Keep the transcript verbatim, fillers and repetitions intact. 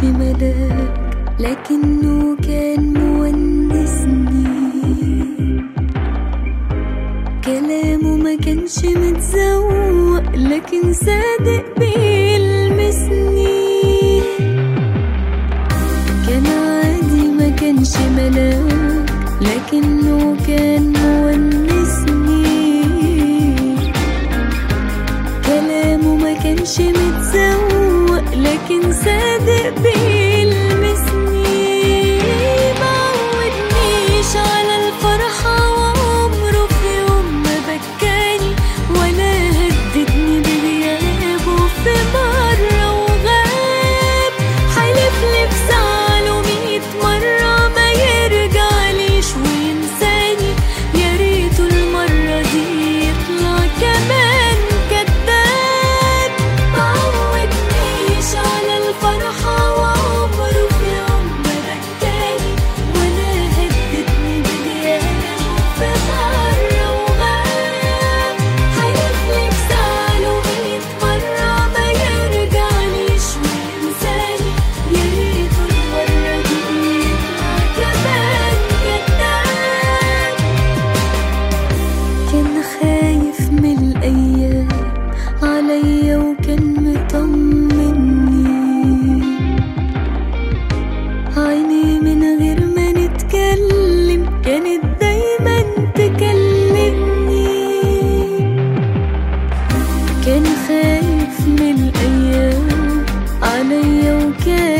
ملاك لكنه كان مونسني. كلامه ما كانش متزوق لكن صادق بيلمسني. كان عادي ما كانش ملاك لكنه كان مونسني. كلامه ما كانش متزوق لكن صادق بيلمسني. معودنيش على الفرحة وعمره في يوم ما بكاني ولا هددني بغيابه في مرة وغاب. حلفلي بزعله ميت مرة ما يرجعليش وينساني. يا ريته المرة دي يطلع كمان كداب. معودنيش على الفرحة وعمره في يوم ما بكاني ولا هددني بغيابه في مرة وغاب. حلفلي بزعله ميت مرة ما يرجعليش وينساني. يا ريته المرة دي يطلع كمان كداب. كان خايف من الأيام عليا وكان مطمني. عيني من غير ما نتكلم كانت دايما تكلمني. كان خايف من الأيام عليا وكان